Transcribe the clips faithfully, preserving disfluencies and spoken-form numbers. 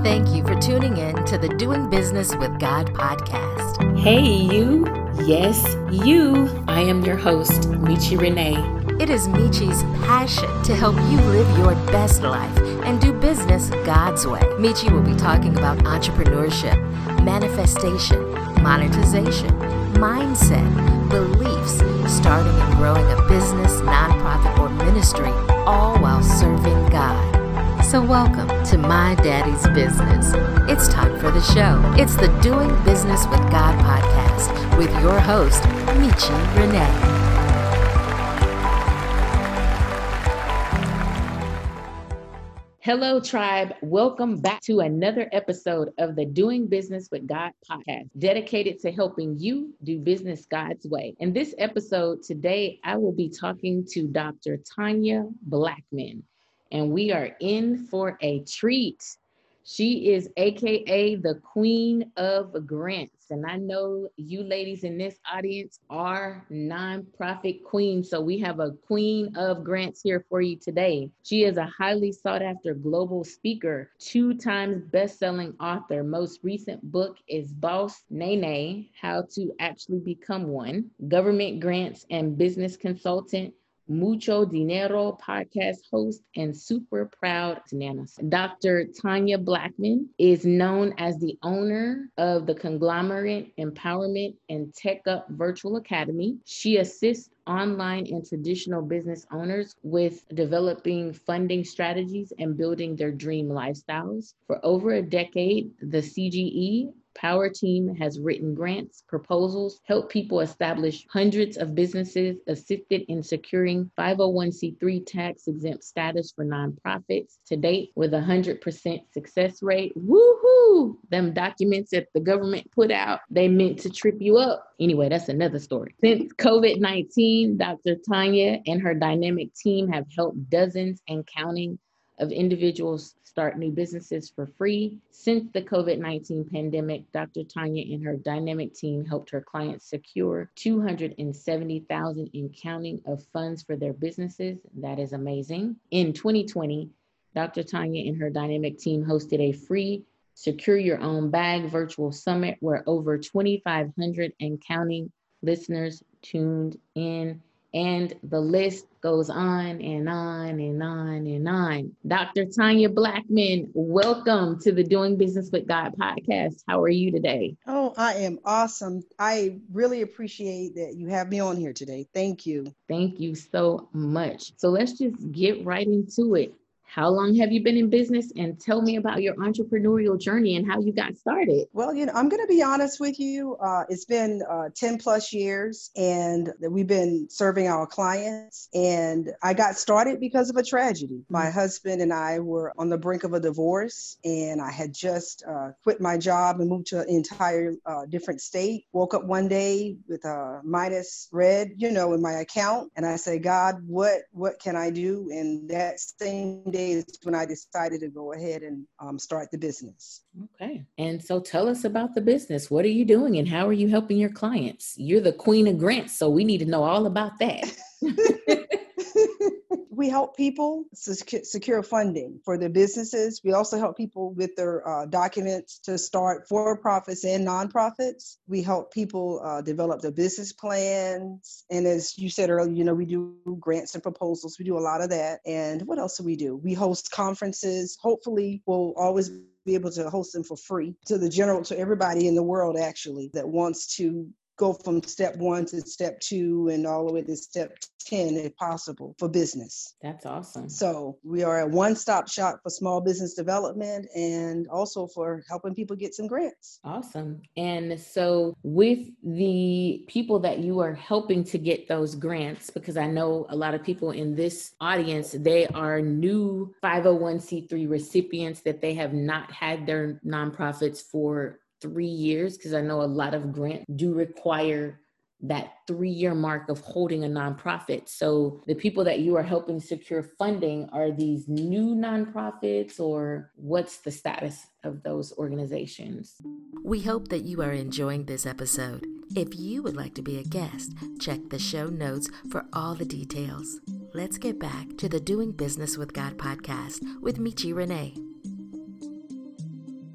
Thank you for tuning in to the Doing Business with God podcast. Hey, you. Yes, you. I am your host, Michi Renee. It is Michi's passion to help you live your best life and do business God's way. Michi will be talking about entrepreneurship, manifestation, monetization, mindset, beliefs, starting and growing a business, nonprofit, or ministry, all while serving God. So welcome to My Daddy's Business. It's time for the show. It's the Doing Business with God podcast with your host, Michi Renee. Hello, tribe. Welcome back to another episode of the Doing Business with God podcast, dedicated to helping you do business God's way. In this episode today, I will be talking to Doctor Tanya Blackman, and we are in for a treat. She is A K A the Queen of Grants. And I know you ladies in this audience are nonprofit queens. So we have a Queen of Grants here for you today. She is a highly sought after global speaker, two times best-selling author. Most recent book is Boss Nene, How to Actually Become One, government grants and business consultant, Mucho Dinero podcast host, and super proud nanas. Doctor Tanya Blackman is known as the owner of the Conglomerate Empowerment and Tech Up Virtual Academy. She assists online and traditional business owners with developing funding strategies and building their dream lifestyles. For over a decade, the C G E Power Team has written grants, proposals, helped people establish hundreds of businesses, assisted in securing five oh one c three tax-exempt status for nonprofits. To date, with a one hundred percent success rate. Woohoo! Them documents that the government put out, they meant to trip you up. Anyway, that's another story. Since covid nineteen, Doctor Tanya and her dynamic team have helped dozens and counting of individuals start new businesses for free. Since the covid nineteen pandemic, Doctor Tanya and her dynamic team helped her clients secure two hundred seventy thousand dollars in counting of funds for their businesses. That is amazing. In twenty twenty, Doctor Tanya and her dynamic team hosted a free Secure Your Own Bag virtual summit where over twenty-five hundred and counting listeners tuned in. And the list goes on and on and on and on. Doctor Tanya Blackman, welcome to the Doing Business with God podcast. How are you today? Oh, I am awesome. I really appreciate that you have me on here today. Thank you. Thank you so much. So let's just get right into it. How long have you been in business? And tell me about your entrepreneurial journey and how you got started. Well, you know, I'm going to be honest with you. Uh, it's been uh, ten plus years and we've been serving our clients. And I got started because of a tragedy. My husband and I were on the brink of a divorce, and I had just uh, quit my job and moved to an entire uh, different state. Woke up one day with a minus red, you know, in my account. And I said, God, what, what can I do? And that same day is when I decided to go ahead and um, start the business. Okay. And so tell us about the business. What are you doing and how are you helping your clients? You're the Queen of Grants, so we need to know all about that. We help people secure funding for their businesses. We also help people with their uh, documents to start for-profits and nonprofits. We help people uh, develop their business plans. And as you said earlier, you know, we do grants and proposals. We do a lot of that. And what else do we do? We host conferences. Hopefully, we'll always be able to host them for free to the general, to everybody in the world, actually, that wants to go from step one to step two and all the way to step ten, if possible, for business. That's awesome. So we are a one-stop shop for small business development and also for helping people get some grants. Awesome. And so with the people that you are helping to get those grants, because I know a lot of people in this audience, they are new five oh one c three recipients that they have not had their nonprofits for three years, because I know a lot of grants do require that three-year mark of holding a nonprofit. So the people that you are helping secure funding, are these new nonprofits, or what's the status of those organizations? We hope that you are enjoying this episode. If you would like to be a guest, check the show notes for all the details. Let's get back to the Doing Business with God podcast with Michi Renee.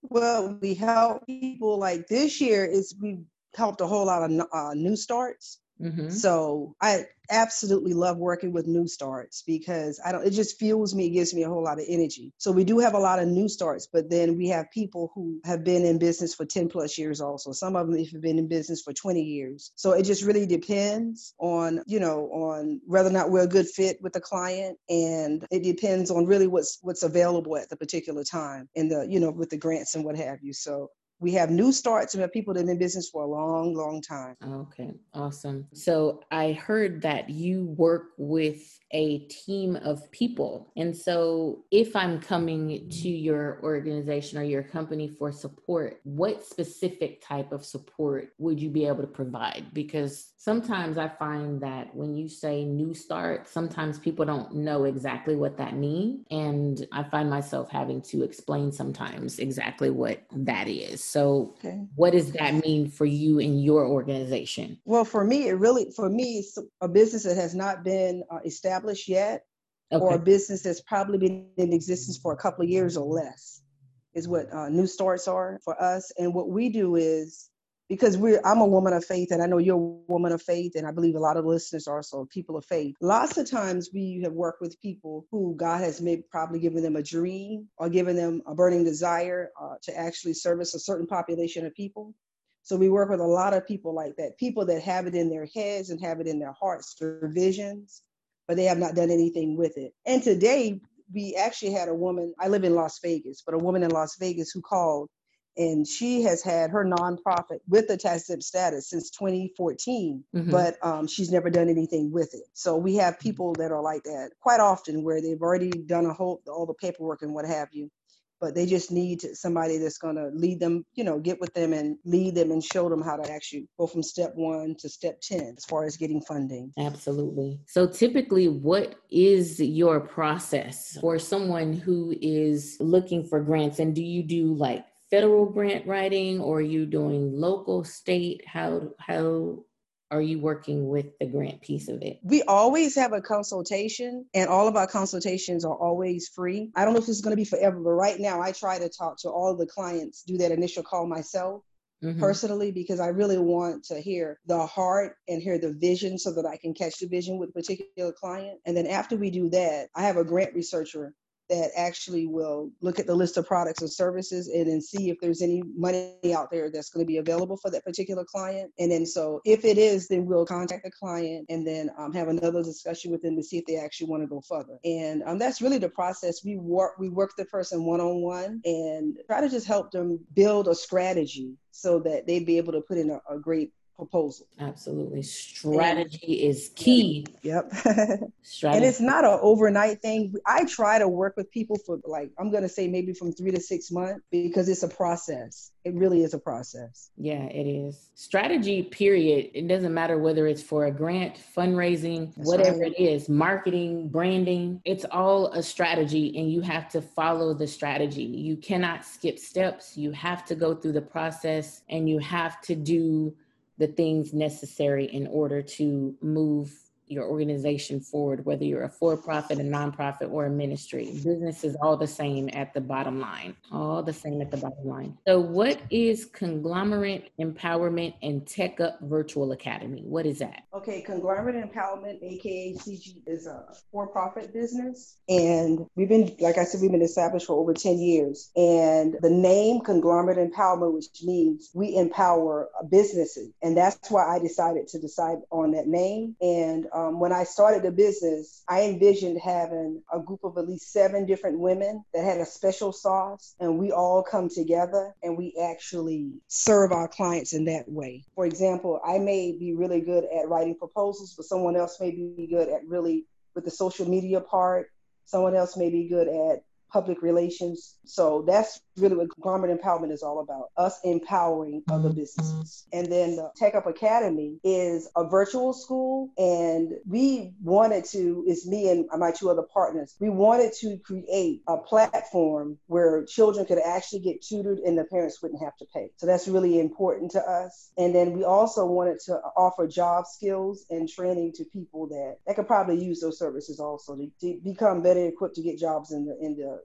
Well, we help people like this year is we helped a whole lot of uh, new starts. Mm-hmm. So I absolutely love working with new starts because I don't, it just fuels me, it gives me a whole lot of energy. So we do have a lot of new starts, but then we have people who have been in business for ten plus years also. Some of them have been in business for twenty years. So it just really depends on, you know, on whether or not we're a good fit with the client. And it depends on really what's, what's available at the particular time in the, you know, with the grants and what have you. So we have new starts and we have people that have been in business for a long, long time. Okay, awesome. So I heard that you work with a team of people. And so if I'm coming to your organization or your company for support, what specific type of support would you be able to provide? Because sometimes I find that when you say new start, sometimes people don't know exactly what that means. And I find myself having to explain sometimes exactly what that is. So okay. What does that mean for you and your organization? Well, for me, it really, for me, it's a business that has not been uh, established yet, okay. or a business that's probably been in existence for a couple of years or less is what uh, new starts are for us. And what we do is, because we're, I'm a woman of faith, and I know you're a woman of faith, and I believe a lot of listeners are also people of faith. Lots of times we have worked with people who God has maybe probably given them a dream or given them a burning desire uh, to actually service a certain population of people. So we work with a lot of people like that, people that have it in their heads and have it in their hearts, their visions, but they have not done anything with it. And today we actually had a woman, I live in Las Vegas, but a woman in Las Vegas who called, and she has had her nonprofit with the tax-exempt status since twenty fourteen, mm-hmm. but um, she's never done anything with it. So we have people that are like that quite often, where they've already done a whole all the paperwork and what have you, but they just need somebody that's going to lead them, you know, get with them and lead them and show them how to actually go from step one to step ten as far as getting funding. Absolutely. So typically, what is your process for someone who is looking for grants? And do you do like federal grant writing, or are you doing local, state? How, how are you working with the grant piece of it? We always have a consultation, and all of our consultations are always free. I don't know if this is going to be forever, but right now I try to talk to all the clients, do that initial call myself. Mm-hmm. Personally, because I really want to hear the heart and hear the vision so that I can catch the vision with a particular client. And then after we do that, I have a grant researcher that actually will look at the list of products and services and then see if there's any money out there that's going to be available for that particular client. And then so if it is, then we'll contact the client and then um, have another discussion with them to see if they actually want to go further. And um, that's really the process. We work, we work the person one-on-one and try to just help them build a strategy so that they'd be able to put in a, a great proposal. Absolutely. Strategy and, is key. Yep. Strategy. And it's not an overnight thing. I try to work with people for like, I'm going to say maybe from three to six months because it's a process. It really is a process. Yeah, it is. Strategy, period. It doesn't matter whether it's for a grant, fundraising, That's whatever right. it is, marketing, branding, it's all a strategy and you have to follow the strategy. You cannot skip steps. You have to go through the process and you have to do the things necessary in order to move your organization forward, whether you're a for-profit, a nonprofit, or a ministry. Business is all the same at the bottom line, all the same at the bottom line. So what is Conglomerate Empowerment and Tech Up Virtual Academy? What is that? Okay, Conglomerate Empowerment, A K A C G, is a for-profit business. And we've been, like I said, we've been established for over ten years. And the name Conglomerate Empowerment, which means we empower businesses. And that's why I decided to decide on that name. And Um, when I started the business, I envisioned having a group of at least seven different women that had a special sauce, and we all come together and we actually serve our clients in that way. For example, I may be really good at writing proposals, but someone else may be good at really with the social media part. Someone else may be good at public relations. So that's really what Conglomerate Empowerment is all about, us empowering other businesses. And then the Tech Up Academy is a virtual school, and we wanted to, it's me and my two other partners, we wanted to create a platform where children could actually get tutored and the parents wouldn't have to pay. So that's really important to us. And then we also wanted to offer job skills and training to people that, that could probably use those services also to, to become better equipped to get jobs in the in the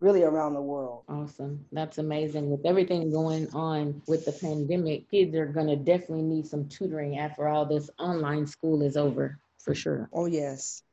really around the world. Awesome. That's amazing. With everything going on with the pandemic, kids are going to definitely need some tutoring after all this online school is over, for sure. Oh, yes.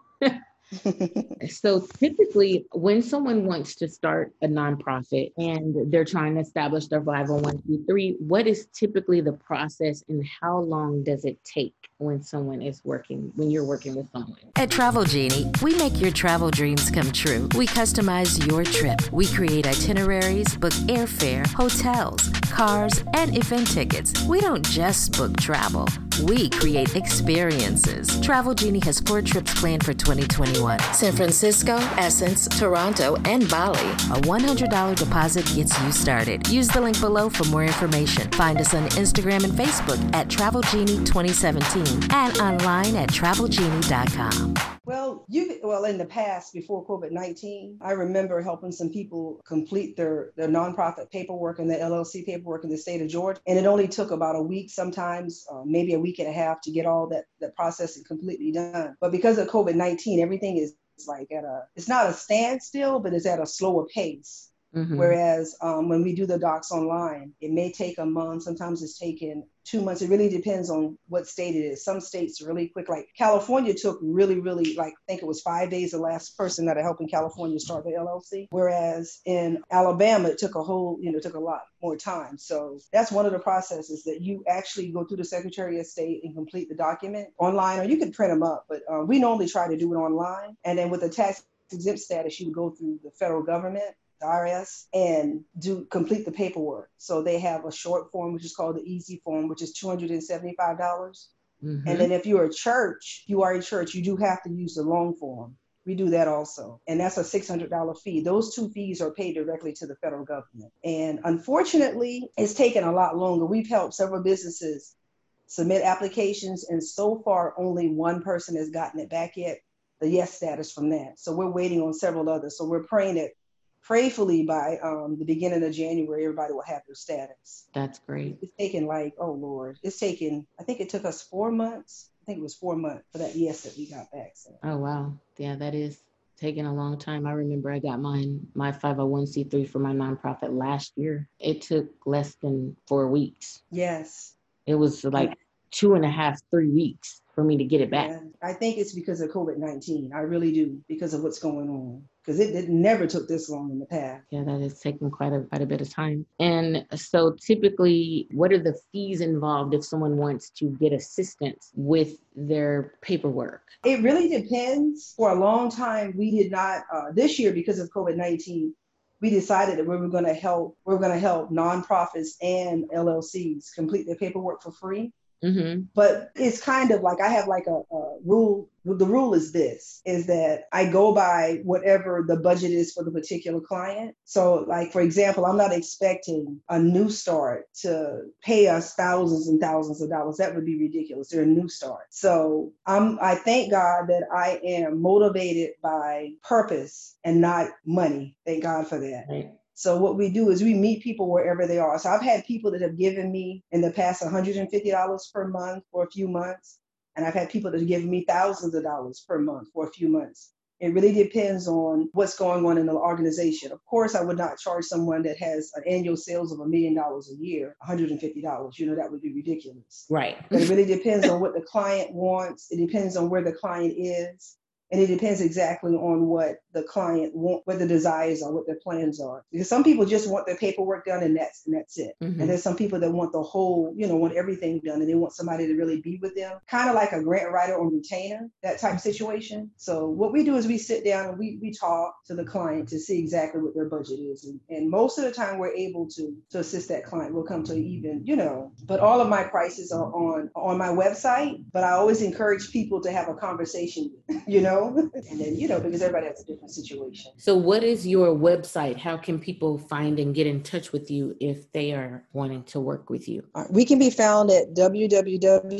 So typically when someone wants to start a nonprofit and they're trying to establish their five oh one c three, what is typically the process and how long does it take when someone is working, when you're working with someone? At Travel Genie, we make your travel dreams come true. We customize your trip. We create itineraries, book airfare, hotels, cars, and event tickets. We don't just book travel. We create experiences. Travel Genie has four trips planned for twenty twenty-one. San Francisco, Essence, Toronto, and Bali. A one hundred dollars deposit gets you started. Use the link below for more information. Find us on Instagram and Facebook at Travel Genie twenty seventeen and online at travel genie dot com. Well, you well in the past before COVID nineteen, I remember helping some people complete their, their nonprofit paperwork and the L L C paperwork in the state of Georgia, and it only took about a week, sometimes uh, maybe a week and a half, to get all that that processing completely done. But because of COVID nineteen, everything is like at a it's not a standstill, but it's at a slower pace. Mm-hmm. Whereas um, when we do the docs online, it may take a month. Sometimes it's taken two months. It really depends on what state it is. Some states really quick, like California took really, really, like, I think it was five days, the last person that I helped in California start the L L C. Whereas in Alabama, it took a whole, you know, took a lot more time. So that's one of the processes, that you actually go through the Secretary of State and complete the document online, or you can print them up. But uh, we normally try to do it online. And then with the tax exempt status, you would go through the federal government, the I R S, and do complete the paperwork. So they have a short form, which is called the easy form, which is two hundred seventy-five dollars. Mm-hmm. And then if you're a church, you are a church, you do have to use the long form. We do that also. And that's a six hundred dollars fee. Those two fees are paid directly to the federal government. And unfortunately, it's taken a lot longer. We've helped several businesses submit applications, and so far only one person has gotten it back yet, the yes status from that. So we're waiting on several others. So we're praying that prayerfully by um, the beginning of January, everybody will have their status. That's great. It's taken like, oh Lord, it's taken, I think it took us four months. I think it was four months for that yes that we got back. So. Oh, wow. Yeah, that is taking a long time. I remember I got mine, my five oh one c three for my nonprofit last year. It took less than four weeks. Yes. It was like yeah. two and a half, three weeks for me to get it back. Yeah. I think it's because of COVID nineteen. I really do, because of what's going on. Because it, it never took this long in the past. Yeah, that is taking quite a quite a bit of time. And so typically, what are the fees involved if someone wants to get assistance with their paperwork? It really depends. For a long time, we did not, uh, this year, because of COVID nineteen, we decided that we were going to help, we were going to help nonprofits and L L Cs complete their paperwork for free. Mm-hmm. But it's kind of like I have like a, a rule. The rule is this, is that I go by whatever the budget is for the particular client. So like, for example, I'm not expecting a new start to pay us thousands and thousands of dollars. That would be ridiculous. They're a new start. So I'm, I thank God that I am motivated by purpose and not money. Thank God for that. Right. So what we do is we meet people wherever they are. So I've had people that have given me in the past one hundred fifty dollars per month for a few months. And I've had people that have given me thousands of dollars per month for a few months. It really depends on what's going on in the organization. Of course, I would not charge someone that has an annual sales of a million dollars a year, one hundred fifty dollars. You know, that would be ridiculous. Right. But it really depends on what the client wants. It depends on where the client is. And it depends exactly on what the client want, what the desires are, what their plans are. Because some people just want their paperwork done and that's and that's it. Mm-hmm. And there's some people that want the whole, you know, want everything done and they want somebody to really be with them. Kind of like a grant writer or retainer, that type of situation. So what we do is we sit down and we we talk to the client to see exactly what their budget is. And, and most of the time we're able to to assist that client. We'll come to even, you know, but all of my prices are on on my website. But I always encourage people to have a conversation, you know. And then, you know, because everybody has a different situation. So what is your website? How can people find and get in touch with you if they are wanting to work with you? We can be found at w w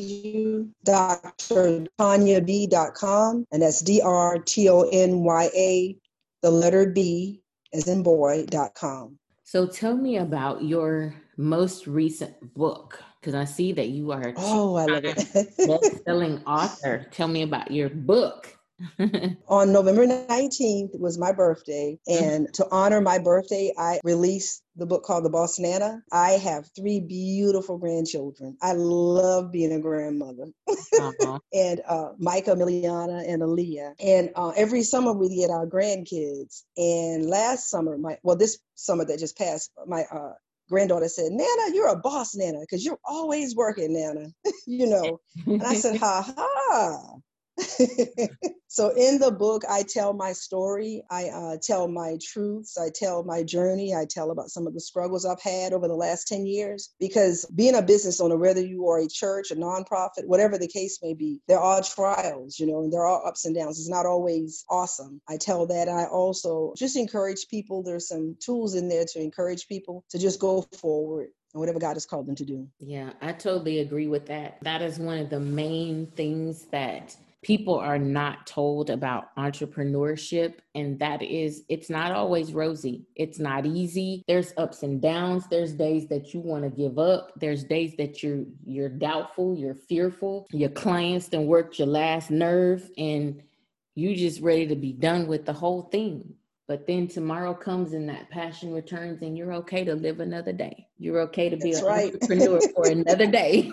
w dot d r tonya b dot com. And that's D R T O N Y A, the letter B as in boy, dot com. So tell me about your most recent book, because I see that you are oh, I love it. best-selling author. Tell me about your book. On November nineteenth was my birthday. And to honor my birthday, I released the book called The Boss Nana. I have three beautiful grandchildren. I love being a grandmother. Uh-huh. and uh, Micah, Miliana, and Aaliyah. And uh, every summer we get our grandkids. And last summer, my well, this summer that just passed, my uh, granddaughter said, Nana, you're a boss, Nana, because you're always working, Nana. you know. And I said, ha ha. So in the book, I tell my story. I uh, tell my truths. I tell my journey. I tell about some of the struggles I've had over the last ten years. Because being a business owner, whether you are a church, a nonprofit, whatever the case may be, there are trials, you know, and there are ups and downs. It's not always awesome. I tell that. I also just encourage people. There's some tools in there to encourage people to just go forward and whatever God has called them to do. Yeah, I totally agree with that. That is one of the main things that people are not told about entrepreneurship. And that is, it's not always rosy. It's not easy. There's ups and downs. There's days that you want to give up. There's days that you're, you're doubtful, you're fearful. Your clients done worked your last nerve and you just ready to be done with the whole thing. But then tomorrow comes and that passion returns and you're okay to live another day. You're okay to be That's an right. entrepreneur for another day.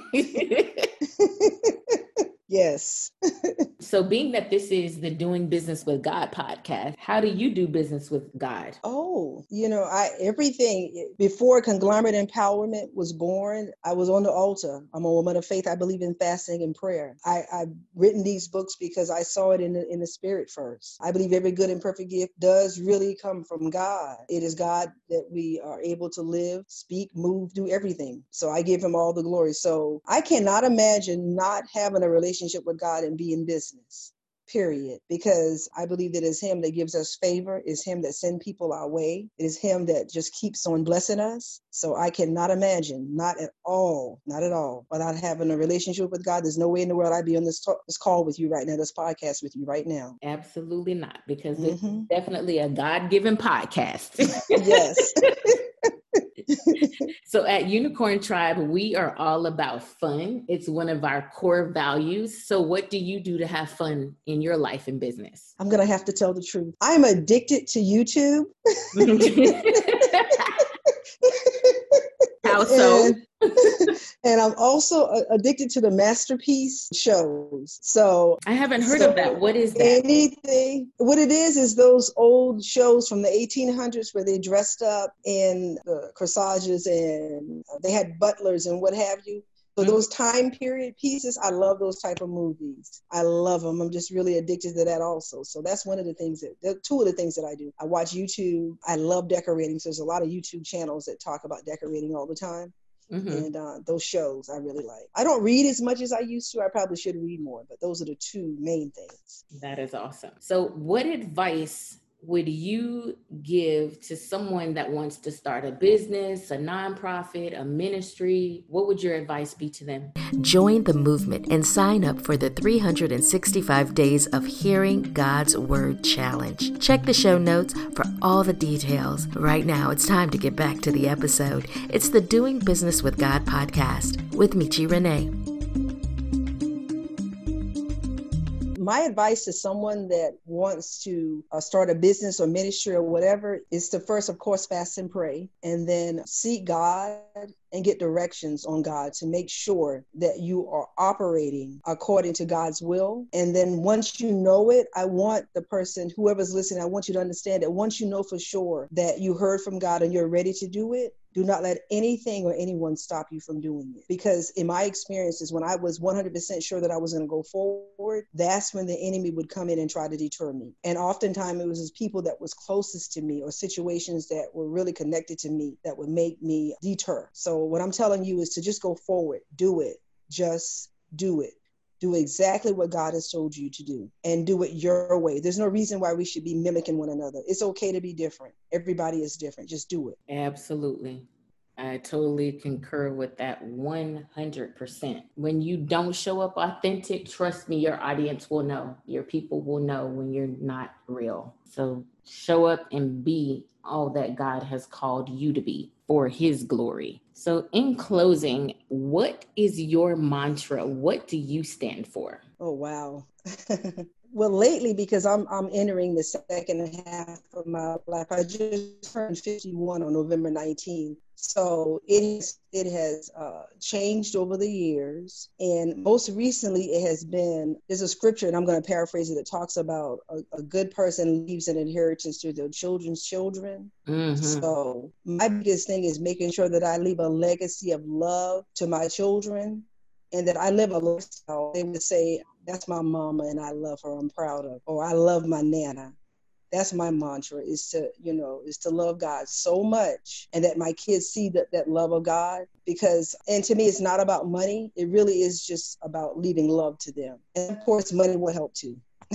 Yes. So being that this is the Doing Business with God podcast, how do you do business with God? Oh, you know, I everything before Conglomerate Empowerment was born, I was on the altar. I'm a woman of faith. I believe in fasting and prayer. I, I've written these books because I saw it in the, in the spirit first. I believe every good and perfect gift does really come from God. It is God that we are able to live, speak, move, do everything. So I give him all the glory. So I cannot imagine not having a relationship with God and be in business, period. Because I believe that it's him that gives us favor. It's him that sends people our way. It is him that just keeps on blessing us. So I cannot imagine, not at all, not at all, without having a relationship with God. There's no way in the world I'd be on this, talk, this call with you right now, this podcast with you right now. Absolutely not, because mm-hmm. this is definitely a God-given podcast. Yes. So at Unicorn Tribe, we are all about fun. It's one of our core values. So what do you do to have fun in your life and business? I'm going to have to tell the truth. I'm addicted to YouTube. How so? And, and I'm also addicted to the Masterpiece shows. So I haven't heard so of that. What is that? Anything. What it is is those old shows from the eighteen hundreds where they dressed up in the corsages and they had butlers and what have you. So those time period pieces, I love those type of movies. I love them. I'm just really addicted to that also. So that's one of the things that, two of the things that I do. I watch YouTube. I love decorating. So there's a lot of YouTube channels that talk about decorating all the time. Mm-hmm. And uh, those shows I really like. I don't read as much as I used to. I probably should read more, but those are the two main things. That is awesome. So what advice would you give to someone that wants to start a business, a nonprofit, a ministry? What would your advice be to them? Join the movement and sign up for the three hundred sixty-five Days of Hearing God's Word Challenge. Check the show notes for all the details. Right now, it's time to get back to the episode. It's the Doing Business with God podcast with Michi Renee. My advice to someone that wants to uh, start a business or ministry or whatever is to first, of course, fast and pray, and then seek God and get directions on God to make sure that you are operating according to God's will. And then once you know it, I want the person, whoever's listening, I want you to understand that once you know for sure that you heard from God and you're ready to do it, do not let anything or anyone stop you from doing it. Because in my experiences, when I was one hundred percent sure that I was going to go forward, that's when the enemy would come in and try to deter me. And oftentimes it was just people that was closest to me or situations that were really connected to me that would make me deter. So what I'm telling you is to just go forward, do it, just do it. Do exactly what God has told you to do and do it your way. There's no reason why we should be mimicking one another. It's okay to be different. Everybody is different. Just do it. Absolutely. I totally concur with that one hundred percent. When you don't show up authentic, trust me, your audience will know. Your people will know when you're not real. So show up and be all that God has called you to be for his glory. So in closing, what is your mantra? What do you stand for? Oh, wow. Well, lately, because I'm I'm entering the second half of my life, I just turned fifty-one on November nineteenth. So it has, it has uh, changed over the years. And most recently, it has been, there's a scripture, and I'm going to paraphrase it, that talks about a, a good person leaves an inheritance to their children's children. Mm-hmm. So my biggest thing is making sure that I leave a legacy of love to my children, and that I live a lifestyle. They would say, that's my mama and I love her, I'm proud of, or I love my Nana. That's my mantra, is to, you know, is to love God so much, and that my kids see that, that love of God. Because, and to me, it's not about money. It really is just about leaving love to them. And of course, money will help too.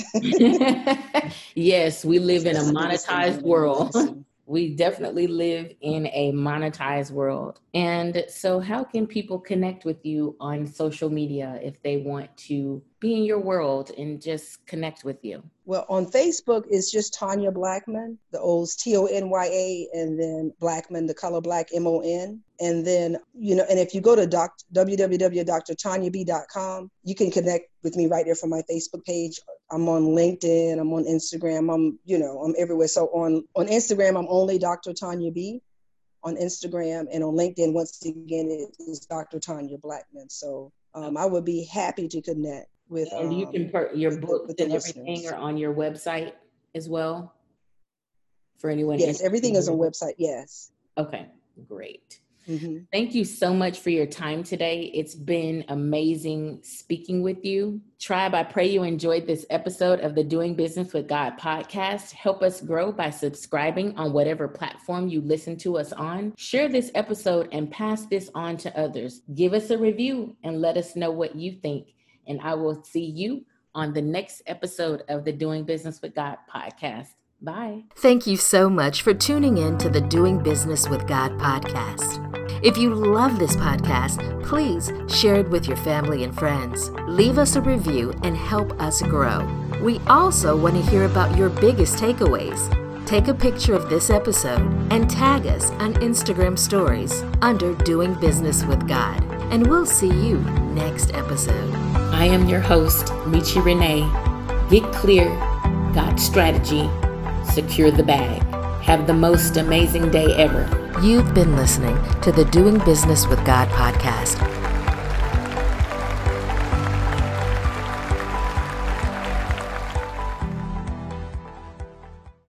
Yes, we live in a monetized world. We definitely live in a monetized world. And so how can people connect with you on social media if they want to be in your world and just connect with you? Well, on Facebook, it's just Tonya Blackmon, the old T O N Y A, and then Blackmon, the color black, M O N. And then, you know, and if you go to doc, w w w dot d r tonya b dot com, you can connect with me right there from my Facebook page. I'm on LinkedIn, I'm on Instagram, I'm, you know, I'm everywhere. So on, on Instagram, I'm only Doctor Tonya B on Instagram, and on LinkedIn, once again, it is Doctor Tonya Blackmon. So um, I would be happy to connect with. And you can put um, your with books the, and everything listeners. are on your website as well for anyone. Yes, everything is on website. Yes. Okay, great. Mm-hmm. Thank you so much for your time today. It's been amazing speaking with you. Tribe, I pray you enjoyed this episode of the Doing Business with God podcast. Help us grow by subscribing on whatever platform you listen to us on. Share this episode and pass this on to others. Give us a review and let us know what you think. And I will see you on the next episode of the Doing Business with God podcast. Bye. Thank you so much for tuning in to the Doing Business with God podcast. If you love this podcast, please share it with your family and friends. Leave us a review and help us grow. We also want to hear about your biggest takeaways. Take a picture of this episode and tag us on Instagram stories under Doing Business with God. And we'll see you next episode. I am your host, Michi Renee. Get clear, got strategy, secure the bag. Have the most amazing day ever. You've been listening to the Doing Business with God podcast,